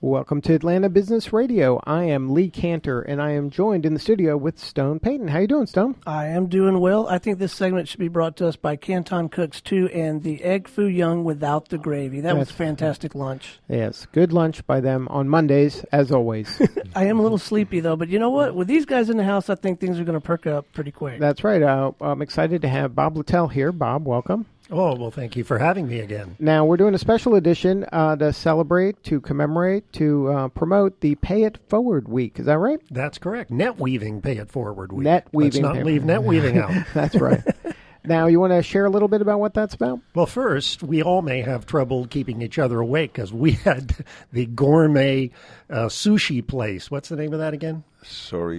Welcome to Atlanta Business Radio. I am Lee Cantor, and I am joined in the studio with Stone Payton. How you doing, Stone? I am doing well. I think this segment should be brought to us by Canton Cooks, too, and the Egg Foo Young without the gravy. That was fantastic lunch. Yes, good lunch by them on Mondays, as always. I am a little sleepy, though, but you know what? With these guys in the house, I think things are going to perk up pretty quick. That's right. I'm excited to have Bob Littell here. Bob, welcome. Oh, well, thank you for having me again. Now, we're doing a special edition to celebrate, to commemorate, to promote the Pay It Forward Week. Is that right? That's correct. Net Weaving Pay It Forward Week. Net Weaving. Let's not leave Net Weaving out. That's right. Now, you want to share a little bit about what that's about? Well, first, we all may have trouble keeping each other awake because we had the gourmet sushi place. What's the name of that again? Nori.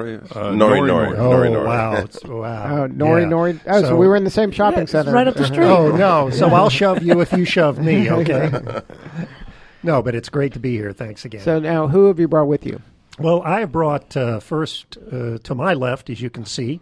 Oh, wow. Wow. Nori. Oh, so we were in the same shopping center. Right up the street. Oh, no. So I'll shove you if you shove me, okay? No, but it's great to be here. Thanks again. So now, who have you brought with you? Well, I brought first to my left, as you can see,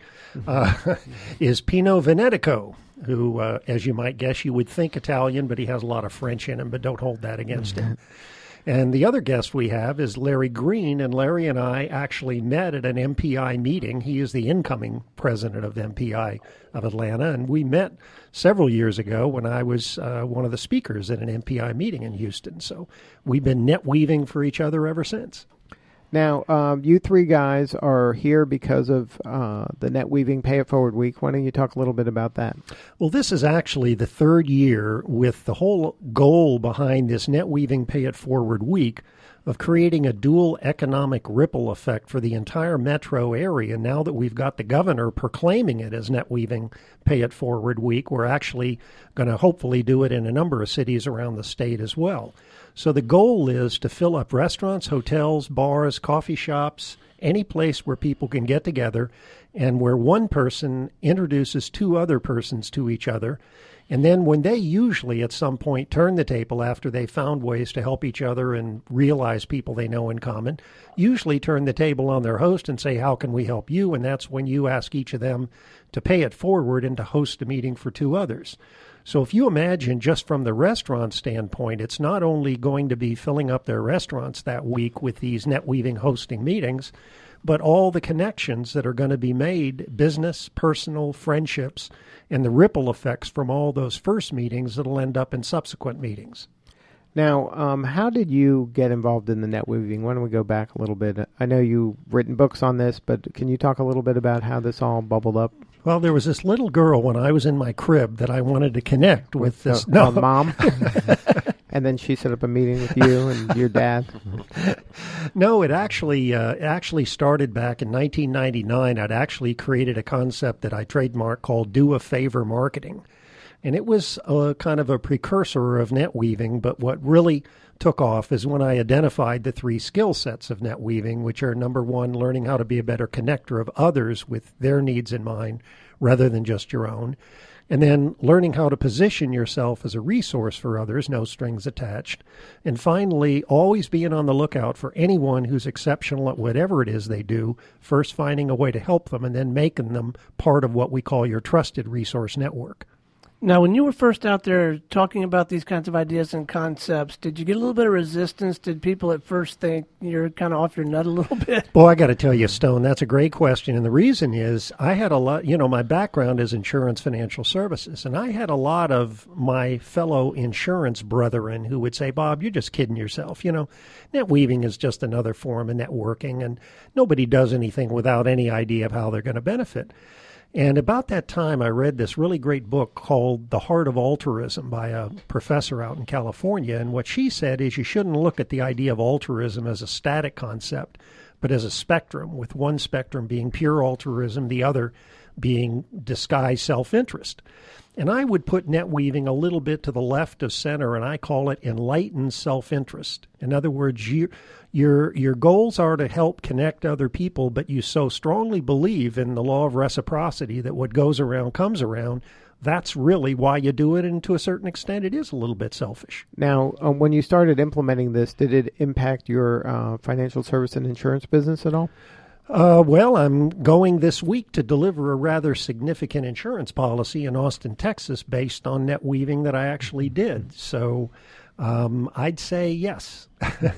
is Pino Venetico, who, as you might guess, you would think Italian, but he has a lot of French in him, but don't hold that against him. And the other guest we have is Larry Green, and Larry and I actually met at an MPI meeting. He is the incoming president of MPI of Atlanta, and we met several years ago when I was one of the speakers at an MPI meeting in Houston. So we've been net weaving for each other ever since. Now, you three guys are here because of the Net Weaving Pay It Forward Week. Why don't you talk a little bit about that? Well, this is actually the third year with the whole goal behind this Net Weaving Pay It Forward Week of creating a dual economic ripple effect for the entire metro area. Now that we've got the governor proclaiming it as Net Weaving Pay It Forward Week, we're actually going to hopefully do it in a number of cities around the state as well. So the goal is to fill up restaurants, hotels, bars, coffee shops, any place where people can get together and where one person introduces two other persons to each other. And then when they usually at some point turn the table after they found ways to help each other and realize people they know in common, usually turn the table on their host and say, how can we help you? And that's when you ask each of them to pay it forward and to host a meeting for two others. So if you imagine just from the restaurant standpoint, it's not only going to be filling up their restaurants that week with these net weaving hosting meetings, but all the connections that are going to be made, business, personal, friendships, and the ripple effects from all those first meetings that'll end up in subsequent meetings. Now, how did you get involved in the net weaving? Why don't we go back a little bit? I know you've written books on this, but can you talk a little bit about how this all bubbled up? Well, there was this little girl when I was in my crib that I wanted to connect with this. Mom? And then she set up a meeting with you and your dad? No, it actually started back in 1999. I'd actually created a concept that I trademarked called Do a Favor Marketing. And it was kind of a precursor of net weaving, but what really took off is when I identified the three skill sets of net weaving, which are, number one, learning how to be a better connector of others with their needs in mind rather than just your own, and then learning how to position yourself as a resource for others, no strings attached, and finally, always being on the lookout for anyone who's exceptional at whatever it is they do, first finding a way to help them and then making them part of what we call your trusted resource network. Now, when you were first out there talking about these kinds of ideas and concepts, did you get a little bit of resistance? Did people at first think you're kind of off your nut a little bit? Well, I got to tell you, Stone, that's a great question. And the reason is I had a lot, my background is insurance financial services. And I had a lot of my fellow insurance brethren who would say, Bob, you're just kidding yourself. Net weaving is just another form of networking. And nobody does anything without any idea of how they're going to benefit. And about that time, I read this really great book called The Heart of Altruism by a professor out in California. And what she said is you shouldn't look at the idea of altruism as a static concept, but as a spectrum, with one spectrum being pure altruism, the other being disguised self-interest. And I would put net weaving a little bit to the left of center, and I call it enlightened self-interest. In other words, your goals are to help connect other people, but you so strongly believe in the law of reciprocity that what goes around comes around. That's really why you do it, and to a certain extent, it is a little bit selfish. Now, when you started implementing this, did it impact your financial service and insurance business at all? Well, I'm going this week to deliver a rather significant insurance policy in Austin, Texas, based on net weaving that I actually did. So I'd say yes.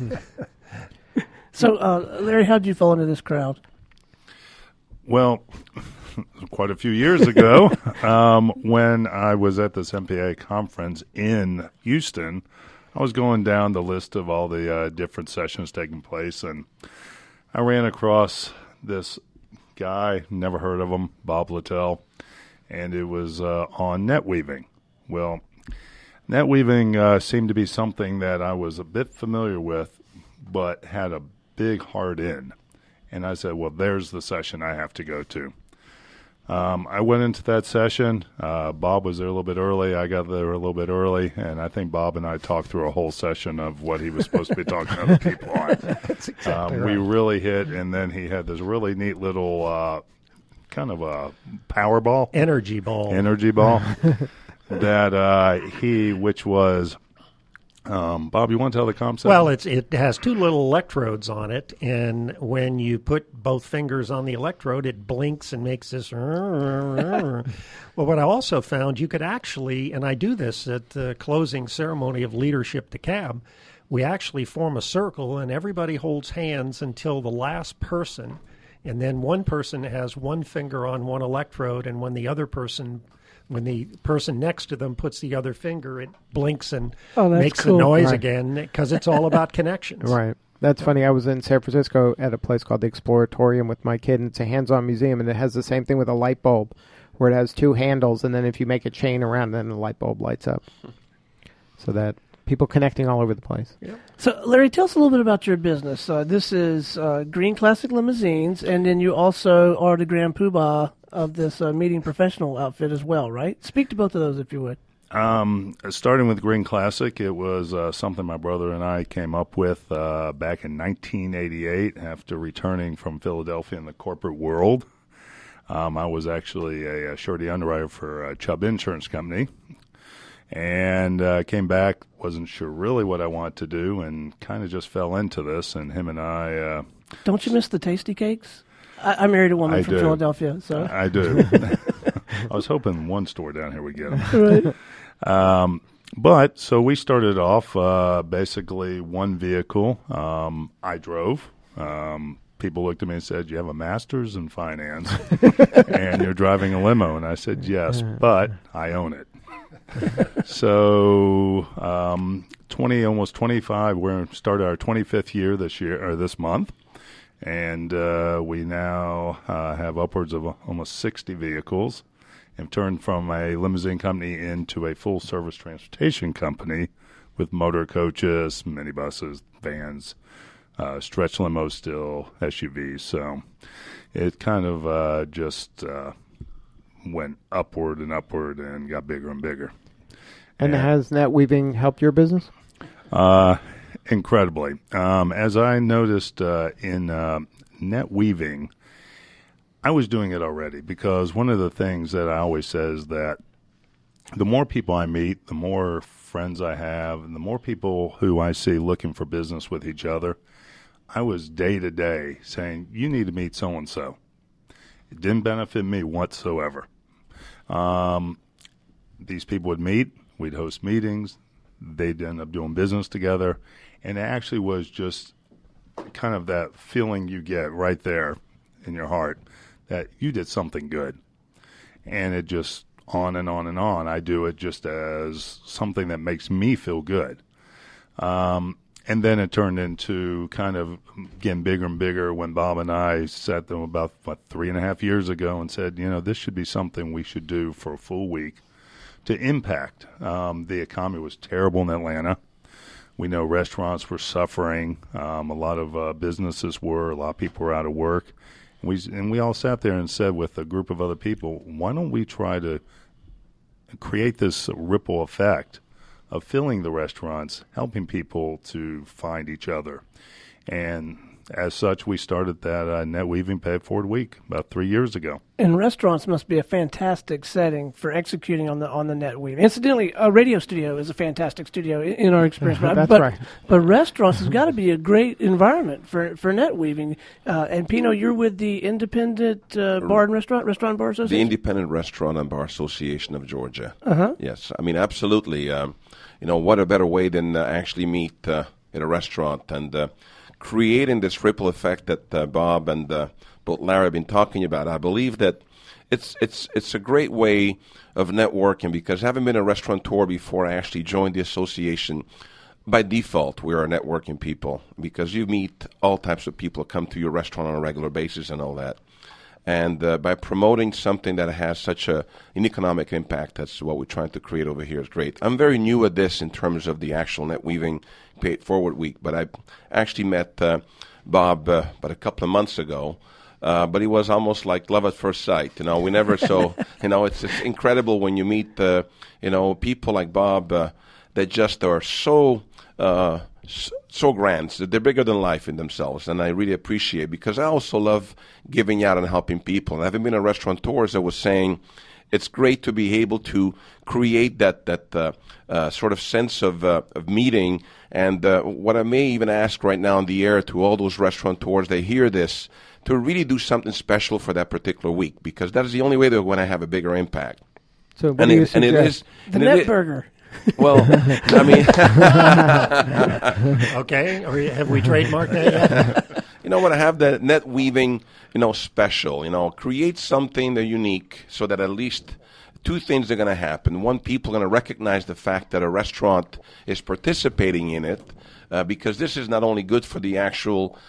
So, Larry, how did you fall into this crowd? Well, quite a few years ago, when I was at this MPA conference in Houston, I was going down the list of all the different sessions taking place, and I ran across this guy, never heard of him, Bob Littell, and it was on net weaving. Well, net weaving seemed to be something that I was a bit familiar with, but had a big hard in. And I said, well, there's the session I have to go to. I went into that session. Bob was there a little bit early. I got there a little bit early, and I think Bob and I talked through a whole session of what he was supposed to be talking to other people on. That's exactly right. We really hit, and then he had this really neat little kind of a power ball. Energy ball. Which was, Bob, you want to tell the concept? Well, it has two little electrodes on it, and when you put both fingers on the electrode, it blinks and makes this. Well, what I also found, you could actually, and I do this at the closing ceremony of Leadership DeKalb, we actually form a circle, and everybody holds hands until the last person, and then one person has one finger on one electrode, and when the person next to them puts the other finger, it blinks and makes cool. the noise Right. again, because it's all about connections. Right. That's funny. I was in San Francisco at a place called the Exploratorium with my kid, and it's a hands-on museum, and it has the same thing with a light bulb, where it has two handles, and then if you make a chain around, then the light bulb lights up. So that people connecting all over the place. Yeah. So, Larry, tell us a little bit about your business. This is Green Classic Limousines, and then you also are the grand poobah of this meeting professional outfit as well, right? Speak to both of those, if you would. Starting with Green Classic, it was something my brother and I came up with back in 1988 after returning from Philadelphia in the corporate world. I was actually a surety underwriter for Chubb Insurance Company, and came back, wasn't sure really what I wanted to do, and kind of just fell into this, and him and I... Don't you miss the tasty cakes? I married a woman from Philadelphia, so... I do. I was hoping one store down here would get them. Right. But so we started off basically one vehicle. I drove. People looked at me and said, "You have a master's in finance and you're driving a limo." And I said, "Yes, but I own it." So almost 25. We're started our 25th year this month. And we now have upwards of almost 60 vehicles, and turned from a limousine company into a full-service transportation company with motor coaches, minibuses, vans, stretch limos still, SUVs. So it kind of just went upward and got bigger and bigger. And has net weaving helped your business? Incredibly. As I noticed in net weaving, I was doing it already, because one of the things that I always say is that the more people I meet, the more friends I have, and the more people who I see looking for business with each other, I was day to day saying, you need to meet so-and-so. It didn't benefit me whatsoever. These people would meet, we'd host meetings, they'd end up doing business together, and it actually was just kind of that feeling you get right there in your heart that you did something good. And it just on and on and on. I do it just as something that makes me feel good. And then it turned into kind of getting bigger and bigger when Bob and I sat them about 3.5 years ago and said, this should be something we should do for a full week to impact. The economy was terrible in Atlanta. We know restaurants were suffering. A lot of businesses were. A lot of people were out of work. We all sat there and said with a group of other people, why don't we try to create this ripple effect of filling the restaurants, helping people to find each other. And as such, we started that Net Weaving Pay It Forward Week about 3 years ago. And restaurants must be a fantastic setting for executing on the net weaving. Incidentally, a radio studio is a fantastic studio in our experience. That's but, right. But restaurants has got to be a great environment for net weaving. And Pino, you're with the Independent Bar and Restaurant Bar Association? The Independent Restaurant and Bar Association of Georgia. Uh-huh. Yes, I mean, absolutely. What a better way than actually meet in a restaurant and creating this ripple effect that Bob and both Larry have been talking about. I believe that it's a great way of networking because having been a restaurateur before I actually joined the association, by default, we are networking people because you meet all types of people who come to your restaurant on a regular basis and all that. And by promoting something that has such an economic impact, that's what we're trying to create over here is great. I'm very new at this in terms of the actual Net Weaving Pay It Forward Week, but I actually met Bob about a couple of months ago. But it was almost like love at first sight. We never it's incredible when you meet people like Bob that just are so grand. They're bigger than life in themselves, and I really appreciate because I also love giving out and helping people. And having been a restaurateur, as I was saying, it's great to be able to create that sort of sense of meeting. And what I may even ask right now in the air to all those restaurateurs, they hear this, to really do something special for that particular week, because that is the only way they're going to have a bigger impact. So what do you suggest? The Net Burger. Well, I mean... Okay, or have we trademarked that yet? When I have the net weaving, special, create something that's unique so that at least two things are going to happen. One, people are going to recognize the fact that a restaurant is participating in it, because this is not only good for the actual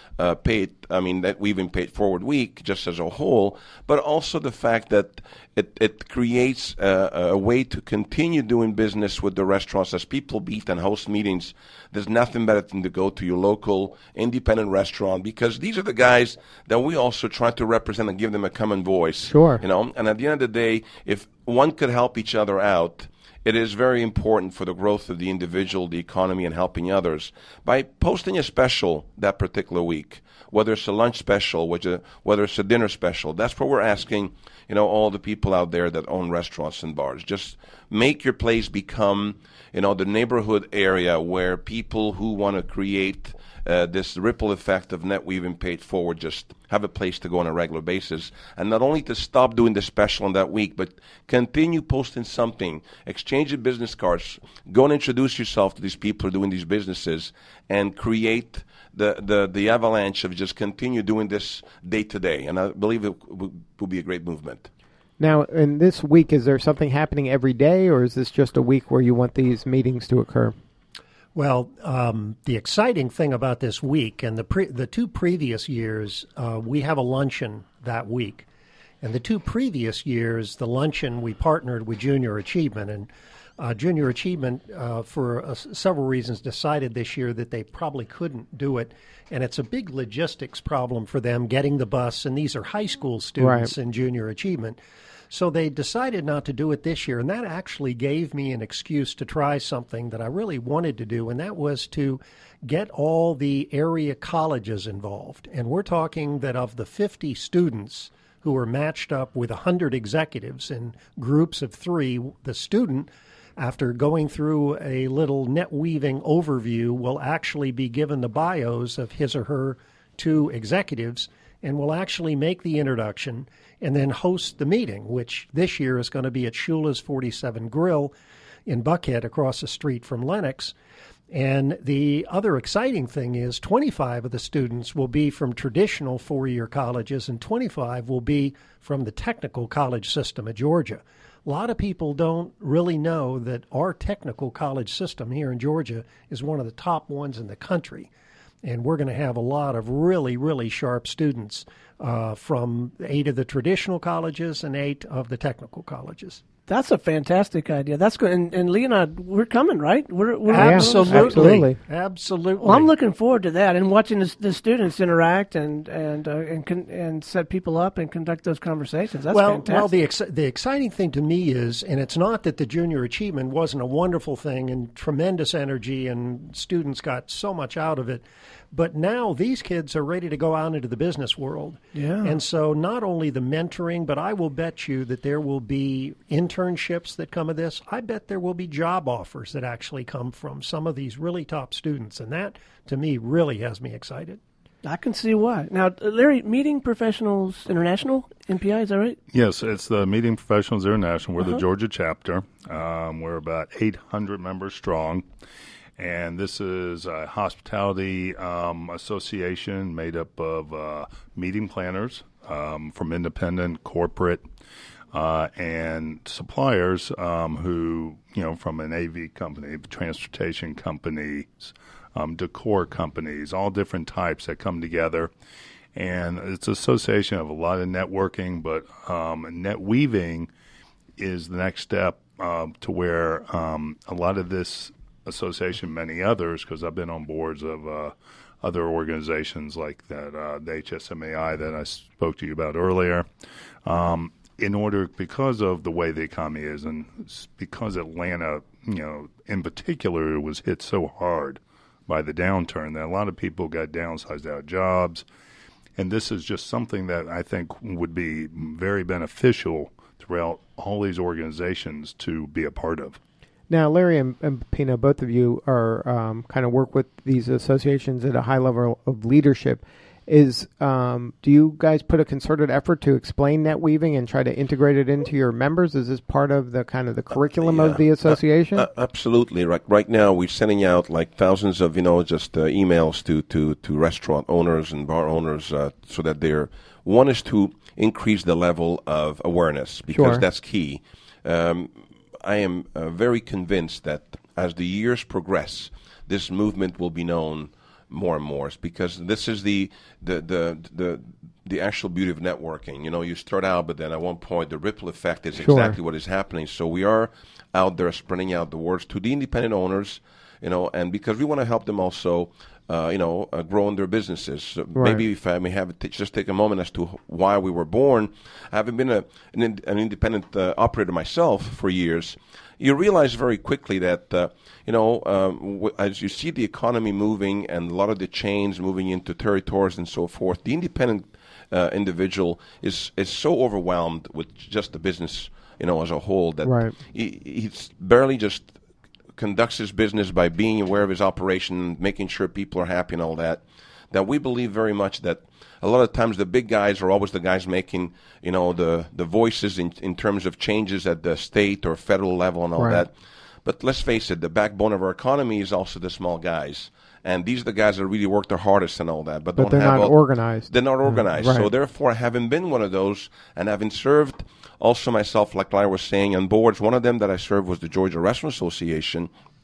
Net Weaving Pay It Forward Week just as a whole, but also the fact that it creates a way to continue doing business with the restaurants. As people meet and host meetings, there's nothing better than to go to your local independent restaurant, because these are the guys that we also try to represent and give them a common voice. Sure. And at the end of the day, if one could help each other out, it is very important for the growth of the individual, the economy, and helping others. By posting a special that particular week, whether it's a lunch special, whether it's a dinner special, that's what we're asking, all the people out there that own restaurants and bars. Just make your place become, the neighborhood area where people who want to create this ripple effect of net weaving paid forward just have a place to go on a regular basis. And not only to stop doing the special on that week, but continue posting something, exchange your business cards, go and introduce yourself to these people who are doing these businesses, and create the avalanche of just continue doing this day to day. And I believe it will be a great movement. Now, in this week, is there something happening every day, or is this just a week where you want these meetings to occur? Well, the exciting thing about this week and the two previous years, we have a luncheon that week. And the two previous years, the luncheon, we partnered with Junior Achievement. And Junior Achievement, for several reasons, decided this year that they probably couldn't do it. And it's a big logistics problem for them getting the bus. And these are high school students in Junior Achievement. So they decided not to do it this year, and that actually gave me an excuse to try something that I really wanted to do, and that was to get all the area colleges involved. And we're talking that of the 50 students who are matched up with 100 executives in groups of 3, the student, after going through a little net weaving overview, will actually be given the bios of his or her 2 executives and will actually make the introduction and then host the meeting, which this year is going to be at Shula's 47 Grill in Buckhead across the street from Lenox. And the other exciting thing is 25 of the students will be from traditional 4-year colleges and 25 will be from the technical college system of Georgia. A lot of people don't really know that our technical college system here in Georgia is one of the top ones in the country. And we're going to have a lot of really, really sharp students from 8 of the traditional colleges and 8 of the technical colleges. That's a fantastic idea. That's good. And Leonard, we're coming, right? We're Absolutely. Well, I'm looking forward to that and watching the students interact and set people up and conduct those conversations. That's fantastic. Well, the exciting thing to me is, and it's not that the junior achievement wasn't a wonderful thing and tremendous energy and students got so much out of it, but now these kids are ready to go out into the business world. Yeah. And so not only the mentoring, but I will bet you that there will be internships that come of this. I bet there will be job offers that actually come from some of these really top students. And that, to me, really has me excited. I can see why. Now, Larry, Meeting Professionals International, MPI, is that right? Yes, it's the Meeting Professionals International. We're the Georgia chapter. We're about 800 members strong. And this is a hospitality association made up of meeting planners from independent, corporate, and suppliers who, from an AV company, transportation companies, decor companies, all different types that come together. And it's an association of a lot of networking, but net weaving is the next step to where a lot of this association, many others, because I've been on boards of other organizations like that, the HSMAI that I spoke to you about earlier, because of the way the economy is, and because Atlanta, in particular, was hit so hard by the downturn that a lot of people got downsized out of jobs, and this is just something that I think would be very beneficial throughout all these organizations to be a part of. Now, Larry and Pino, both of you are kind of work with these associations at a high level of leadership. Do you guys put a concerted effort to explain net weaving and try to integrate it into your members? Is this part of the kind of the curriculum of the association? Absolutely. Right now, we're sending out like thousands of emails to restaurant owners and bar owners so that one is to increase the level of awareness because that's key. I am very convinced that as the years progress, this movement will be known more and more, because this is the actual beauty of networking. You start out, but then at one point the ripple effect is exactly what is happening. So we are out there spreading out the words to the independent owners, and because we want to help them also, grow in their businesses. So maybe if I may have just take a moment as to why we were born. Having been an independent operator myself for years, you realize very quickly that, as you see the economy moving and a lot of the chains moving into territories and so forth, the independent individual is so overwhelmed with just the business, as a whole that he's barely just conducts his business by being aware of his operation, making sure people are happy and all that we believe very much that a lot of times the big guys are always the guys making, the voices in terms of changes at the state or federal level and all that. But let's face it, the backbone of our economy is also the small guys. And these are the guys that really work their hardest and all that. But they're not organized. They're not organized. So therefore, having been one of those and having served also myself, like Larry was saying, on boards, one of them that I served was the Georgia Restaurant Association.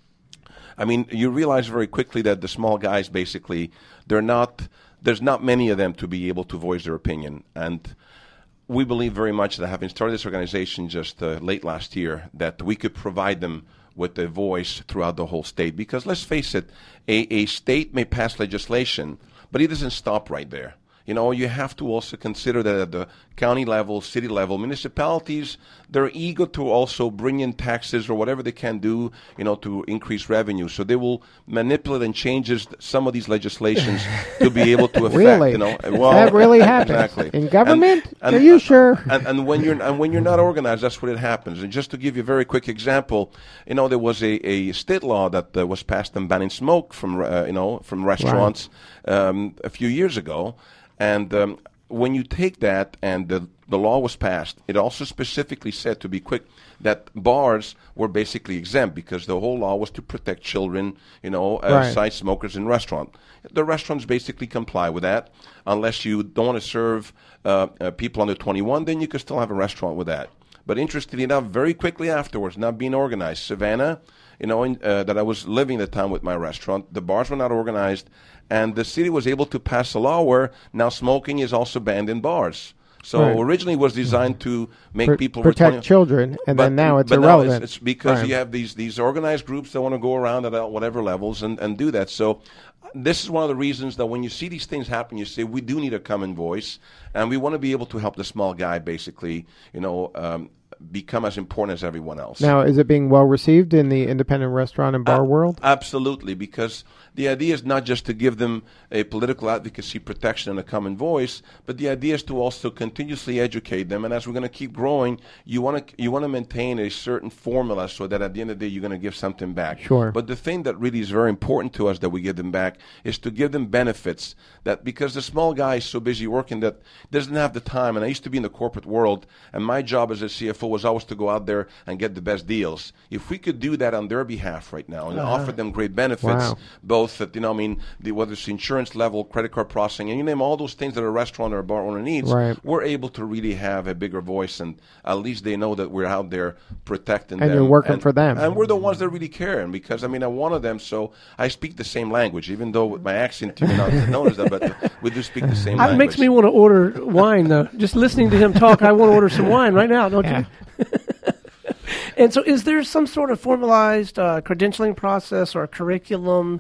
I mean, you realize very quickly that the small guys, basically, there's not many of them to be able to voice their opinion. And we believe very much that having started this organization just late last year, that we could provide them with a voice throughout the whole state. Because let's face it, a state may pass legislation, but it doesn't stop right there. You have to also consider that at the county level, city level, municipalities, they're eager to also bring in taxes or whatever they can do, to increase revenue. So they will manipulate and change some of these legislations to be able to affect. Really? That really happens exactly. In government? Are you sure? And when you're not organized, that's what it happens. And just to give you a very quick example, there was a state law that was passed on banning smoke from restaurants a few years ago. And when you take that and the law was passed, it also specifically said, to be quick, that bars were basically exempt because the whole law was to protect children, side smokers in restaurant. The restaurants basically comply with that. Unless you don't want to serve people under 21, then you can still have a restaurant with that. But interestingly enough, very quickly afterwards, not being organized, Savannah, that I was living at the time with my restaurant, the bars were not organized, and the city was able to pass a law where now smoking is also banned in bars. So Right. originally it was designed to make people protect return- children, and then now it's but irrelevant. Now it's because Right. you have these organized groups that want to go around at whatever levels and do that. So this is one of the reasons that when you see these things happen, you say we do need a common voice, and we want to be able to help the small guy basically, become as important as everyone else. Now, is it being well received in the independent restaurant and bar world? Absolutely, because the idea is not just to give them a political advocacy protection and a common voice, but the idea is to also continuously educate them. And as we're going to keep growing, you want to maintain a certain formula so that at the end of the day you're going to give something back. Sure. But the thing that really is very important to us that we give them back is to give them benefits. That because the small guy is so busy working that doesn't have the time. And I used to be in the corporate world, and my job as a CFO was always to go out there and get the best deals. If we could do that on their behalf right now and offer them great benefits, Wow. both at, whether it's insurance level, credit card processing, and you name all those things that a restaurant or a bar owner needs, Right. we're able to really have a bigger voice, and at least they know that we're out there protecting And them. you're working for them. And we're the ones that really care. And because, I'm one of them, so I speak the same language, even though with my accent you may not notice that, but we do speak the same That language. makes me want to order wine, though. Just listening to him talk, I want to order some wine right now, don't Yeah. you? And so is there some sort of formalized credentialing process or curriculum,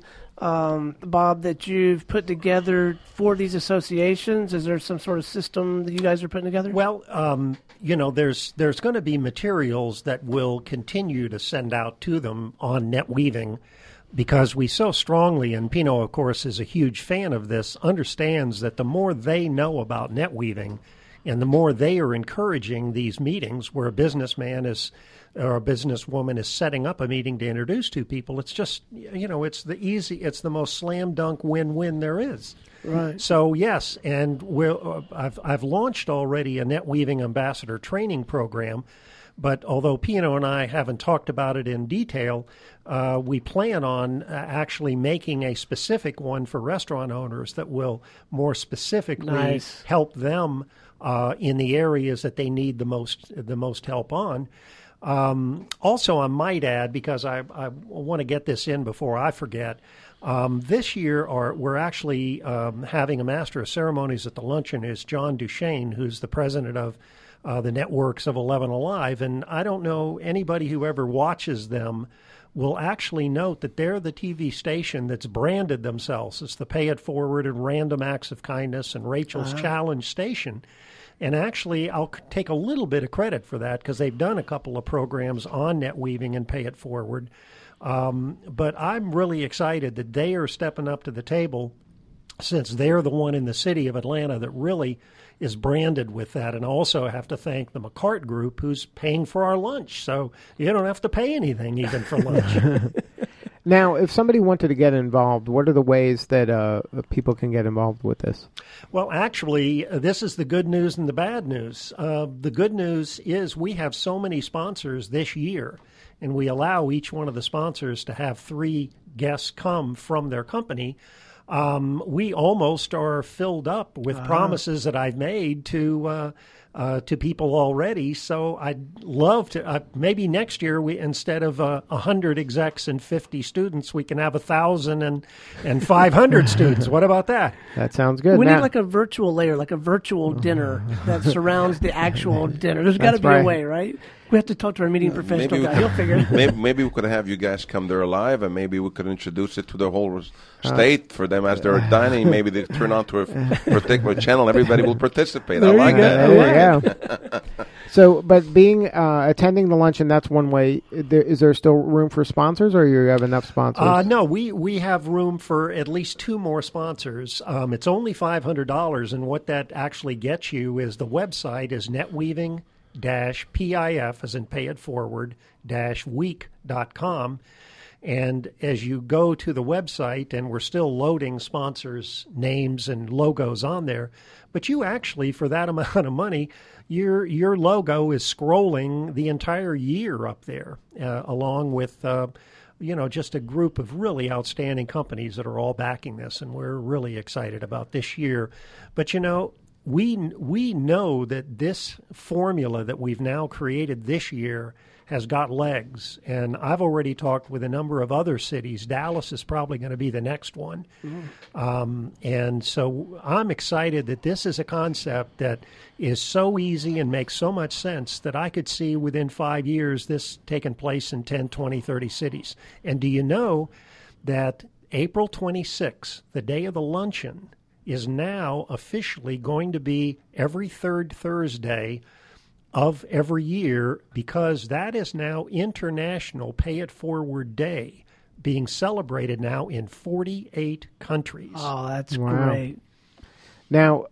Bob, that you've put together for these associations? Is there some sort of system that you guys are putting together? Well, there's going to be materials that we'll continue to send out to them on net weaving, because we so strongly, and Pino, of course, is a huge fan of this, understands that the more they know about net weaving and the more they are encouraging these meetings where a businessman is or a businesswoman is setting up a meeting to introduce two people, it's just, it's the most slam dunk win-win there is. Right. So yes, and I've launched already a net weaving ambassador training program. But although Pino and I haven't talked about it in detail, we plan on actually making a specific one for restaurant owners that will more specifically Nice. help them in the areas that they need the most help on. Also, I might add, because I want to get this in before I forget, this year we're actually having a master of ceremonies at the luncheon is John Duchesne, who's the president of the networks of 11 Alive. And I don't know anybody who ever watches them will actually note that they're the TV station that's branded themselves as the Pay It Forward and Random Acts of Kindness and Rachel's Challenge station. And actually, I'll take a little bit of credit for that because they've done a couple of programs on net weaving and Pay It Forward. But I'm really excited that they are stepping up to the table, since they're the one in the city of Atlanta that really is branded with that. And also have to thank the McCart Group, who's paying for our lunch. So you don't have to pay anything even for lunch. Now, if somebody wanted to get involved, what are the ways that people can get involved with this? Well, actually, this is the good news and the bad news. The good news is we have so many sponsors this year, and we allow each one of the sponsors to have 3 guests come from their company. We almost are filled up with promises that I've made to people already. So I'd love to. Maybe next year, we instead of 100 execs and 50 students, we can have 1,000 and 500 students. What about that? That sounds good. We Now- need like a virtual layer, like a virtual dinner that surrounds the actual dinner. There's got to be right. a way, right? We have to talk to our meeting professional guy. He'll figure it out. maybe we could have you guys come there live, and maybe we could introduce it to the whole state for them as they're dining. Maybe they turn on to a particular channel. Everybody will participate. I There you like go. that. There you go. So, but attending the luncheon, that's one way. Is there still room for sponsors, or you have enough sponsors? No, we have room for at least 2 more sponsors. It's only $500, and what that actually gets you is the website is netweaving-pif, as in pay it forward, -week.com. And as you go to the website, and we're still loading sponsors' names and logos on there, but you actually, for that amount of money, your logo is scrolling the entire year up there, along with just a group of really outstanding companies that are all backing this, and we're really excited about this year. But we know that this formula that we've now created this year has got legs. And I've already talked with a number of other cities. Dallas is probably going to be the next one. And so I'm excited that this is a concept that is so easy and makes so much sense that I could see within 5 years this taking place in 10, 20, 30 cities. And do you know that April 26th, the day of the luncheon, is now officially going to be every third Thursday of every year, because that is now International Pay It Forward Day, being celebrated now in 48 countries. Oh, that's Wow. great. Now,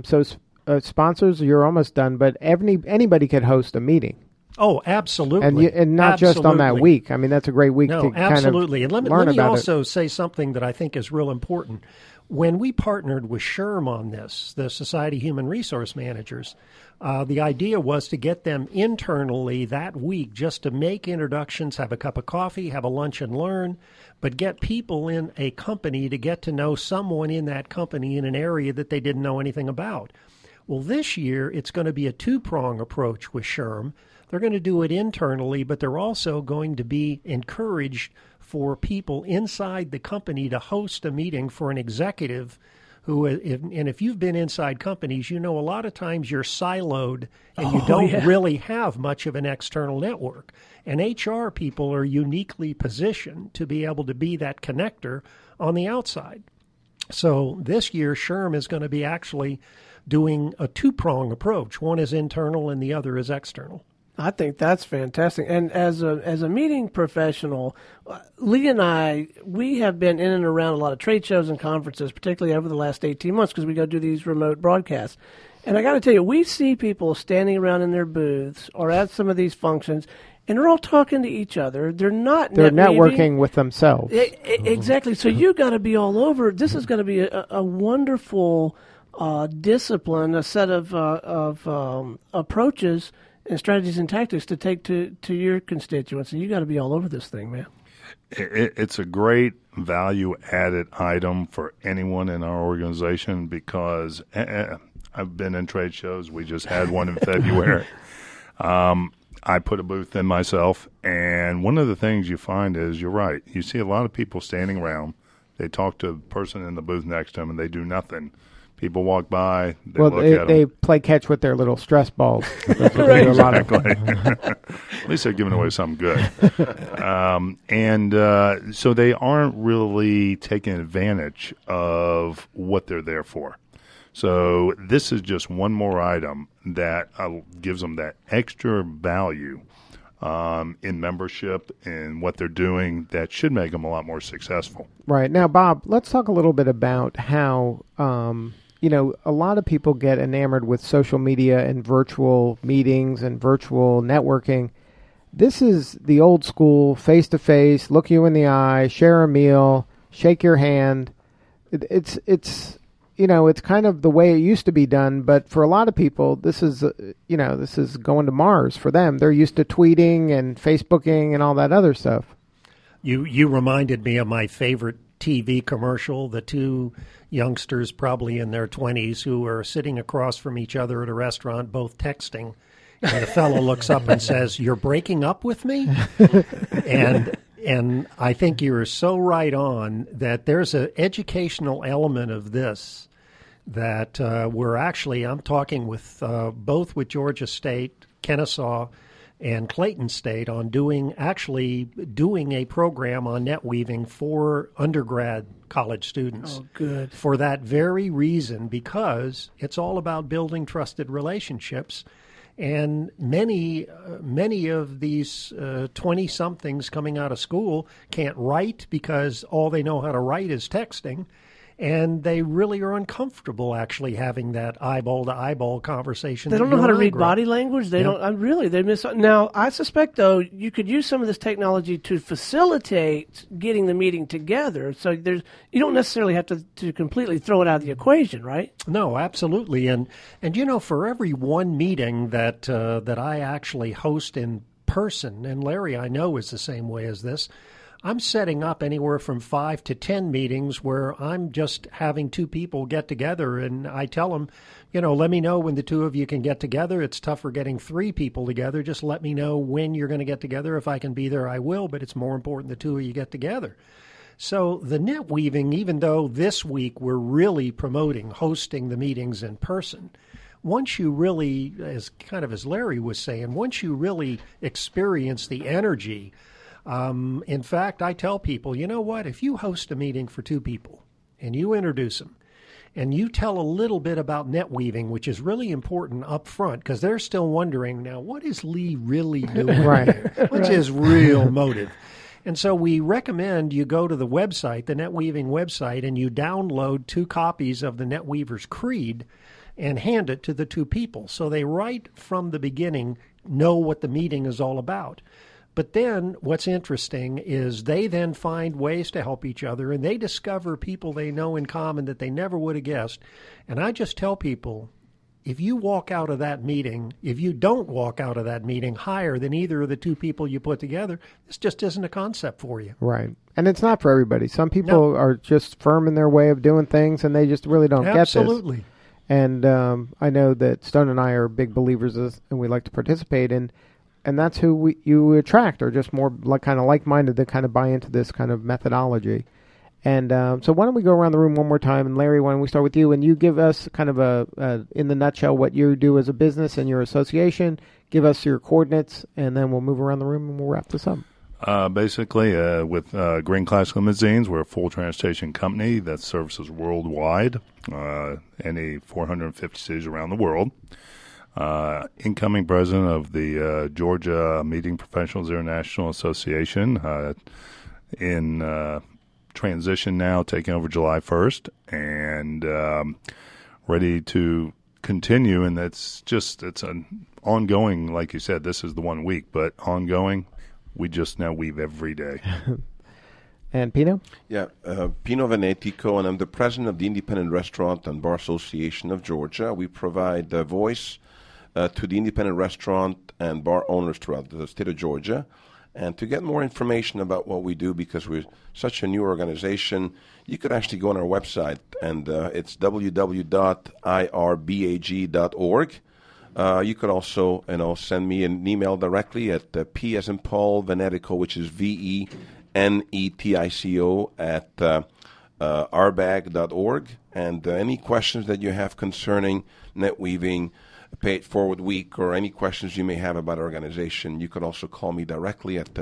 sponsors, you're almost done, but anybody could host a meeting. Oh, absolutely. And not just on that Absolutely. week. I mean, that's a great week No, to absolutely. kind of And learn let me about also say something that I think is real important. When we partnered with SHRM on this, the Society of Human Resource Managers, the idea was to get them internally that week just to make introductions, have a cup of coffee, have a lunch and learn, but get people in a company to get to know someone in that company in an area that they didn't know anything about. Well, this year it's going to be a two-prong approach with SHRM. They're going to do it internally, but they're also going to be encouraged for people inside the company to host a meeting for an executive who, and if you've been inside companies, you know a lot of times you're siloed and you don't really have much of an external network. And HR people are uniquely positioned to be able to be that connector on the outside. So this year, SHRM is going to be actually doing a two-prong approach. One is internal and the other is external. I think that's fantastic. And as a meeting professional, Lee and I, we have been in and around a lot of trade shows and conferences, particularly over the last 18 months, because we go do these remote broadcasts. And I got to tell you, we see people standing around in their booths or at some of these functions, and they're all talking to each other. They're networking with themselves. Exactly. So you got to be all over. This is going to be a wonderful discipline, a set of approaches and strategies and tactics to take to your constituents. And you got to be all over this thing, man. It's a great value-added item for anyone in our organization because I've been in trade shows. We just had one in February. I put a booth in myself, and one of the things you find is, you're right, you see a lot of people standing around. They talk to the person in the booth next to them, and they do nothing. People walk by, they look at they them. play catch with their little stress balls. Right. Exactly. At least they're giving away something good. So they aren't really taking advantage of what they're there for. So this is just one more item that gives them that extra value in membership and what they're doing that should make them a lot more successful. Right. Now, Bob, let's talk a little bit about how, a lot of people get enamored with social media and virtual meetings and virtual networking. This is the old school, face-to-face, look you in the eye, share a meal, shake your hand. It's kind of the way it used to be done, but for a lot of people, this is going to Mars for them. They're used to tweeting and Facebooking and all that other stuff. You reminded me of my favorite TV commercial, the two youngsters probably in their 20s who are sitting across from each other at a restaurant, both texting, and the fellow looks up and says, "You're breaking up with me?" And I think you're so right on that there's an educational element of this that I'm talking with both with Georgia State, Kennesaw, and Clayton State on doing a program on net weaving for undergrad college students. Oh, good. For that very reason, because it's all about building trusted relationships. And many of these 20-somethings coming out of school can't write because all they know how to write is texting. And they really are uncomfortable actually having that eyeball-to-eyeball conversation. They don't know how to read body language. They don't. They miss. Now, I suspect though you could use some of this technology to facilitate getting the meeting together. So you don't necessarily have to completely throw it out of the equation, right? No, absolutely. And for every one meeting that I actually host in person, and Larry I know is the same way as this. I'm setting up anywhere from 5 to 10 meetings where I'm just having two people get together, and I tell them, let me know when the two of you can get together. It's tougher getting 3 people together. Just let me know when you're going to get together. If I can be there, I will, but it's more important the two of you get together. So the net weaving, even though this week we're really promoting hosting the meetings in person, once you really, as Larry was saying, once you really experience the energy, in fact, I tell people, you know what, if you host a meeting for 2 people and you introduce them and you tell a little bit about net weaving, which is really important up front, because they're still wondering, now, what is Lee really doing here? What's his real motive? And so we recommend you go to the website, the NetWeaving website, and you download 2 copies of the NetWeaver's Creed and hand it to the 2 people. So they right from the beginning know what the meeting is all about. But then what's interesting is they then find ways to help each other, and they discover people they know in common that they never would have guessed. And I just tell people, if you walk out of that meeting, if you don't walk out of that meeting higher than either of the 2 people you put together, this just isn't a concept for you. Right. And it's not for everybody. Some people are just firm in their way of doing things, and they just really don't get this. Absolutely. And I know that Stone and I are big believers in this, and we like to participate in. And that's who you attract, or just more kind of like-minded that kind of buy into this kind of methodology. And so why don't we go around the room one more time? And Larry, why don't we start with you? And you give us kind of in the nutshell, what you do as a business and your association. Give us your coordinates, and then we'll move around the room and we'll wrap this up. Basically, with Green Class Limousines, we're a full transportation company that services worldwide, any 450 cities around the world. Incoming president of the Georgia Meeting Professionals International Association, in transition now, taking over July 1st, and ready to continue. And it's an ongoing, like you said, this is the 1 week, but ongoing. We just now weave every day. And Pino? Yeah, Pino Venetico, and I'm the president of the Independent Restaurant and Bar Association of Georgia. We provide a voice to the independent restaurant and bar owners throughout the state of Georgia. And to get more information about what we do, because we're such a new organization, you could actually go on our website, and it's www.irbag.org. You could also, send me an email directly at P as in Paul Venetico, which is VENETICO at irbag.org. And any questions that you have concerning net weaving, Pay It Forward Week, or any questions you may have about our organization, you could also call me directly at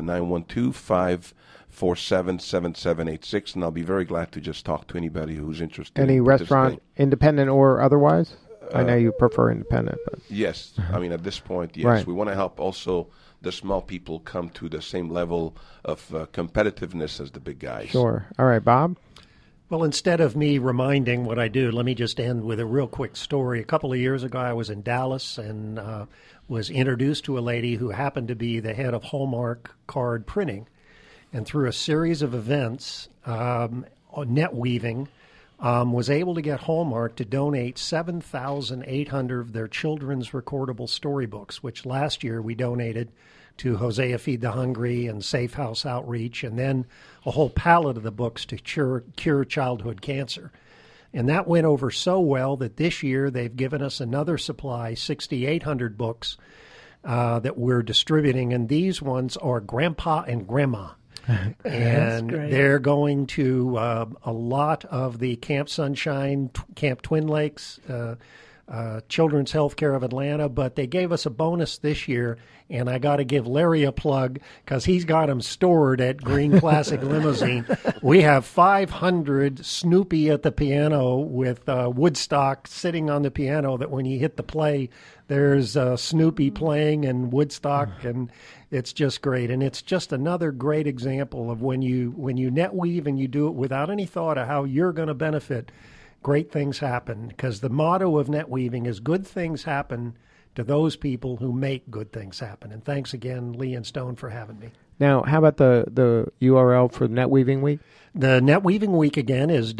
912-547-7786, and I'll be very glad to just talk to anybody who's interested. Any restaurant, independent or otherwise? I know you prefer independent, but yes. I mean, at this point, yes. Right. We want to help also the small people come to the same level of competitiveness as the big guys. Sure. All right, Bob? Well, instead of me reminding what I do, let me just end with a real quick story. A couple of years ago, I was in Dallas and was introduced to a lady who happened to be the head of Hallmark card printing. And through a series of events, net weaving, was able to get Hallmark to donate 7,800 of their children's recordable storybooks, which last year we donated to Hosea Feed the Hungry and Safe House Outreach, and then a whole pallet of the books to cure childhood cancer. And that went over so well that this year they've given us another supply, 6,800 books that we're distributing, and these ones are Grandpa and Grandma. And they're going to a lot of the Camp Sunshine, Camp Twin Lakes, Children's Healthcare of Atlanta, but they gave us a bonus this year, and I got to give Larry a plug because he's got them stored at Green Classic Limousine. We have 500 Snoopy at the piano with Woodstock sitting on the piano, that when you hit the play, there's Snoopy playing and Woodstock, and it's just great. And it's just another great example of when you net weave and you do it without any thought of how you're going to benefit, great things happen, because the motto of net weaving is good things happen to those people who make good things happen. And thanks again, Lee and Stone, for having me. Now, how about the URL for Net Weaving Week? The Net Weaving Week, again, is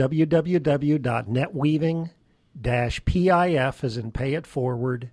www.netweaving-pif, as in pay it forward,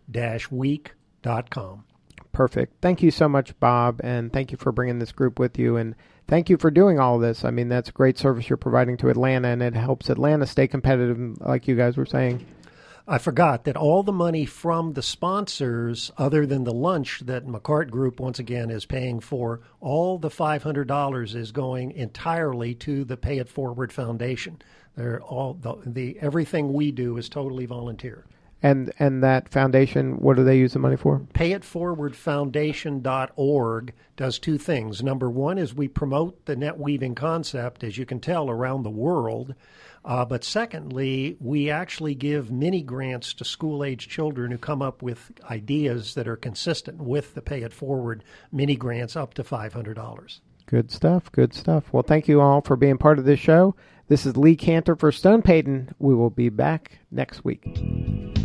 -week.com. Perfect. Thank you so much, Bob, and thank you for bringing this group with you. And thank you for doing all of this. I mean, that's a great service you're providing to Atlanta, and it helps Atlanta stay competitive, like you guys were saying. I forgot that all the money from the sponsors, other than the lunch that McCart Group, once again, is paying for, all the $500 is going entirely to the Pay It Forward Foundation. They're all everything we do is totally volunteer. And that foundation, what do they use the money for? PayItForwardFoundation.org does two things. Number one is we promote the net weaving concept, as you can tell, around the world. But secondly, we actually give mini grants to school-age children who come up with ideas that are consistent with the Pay It Forward mini grants up to $500. Good stuff, good stuff. Well, thank you all for being part of this show. This is Lee Cantor for Stone Payton. We will be back next week.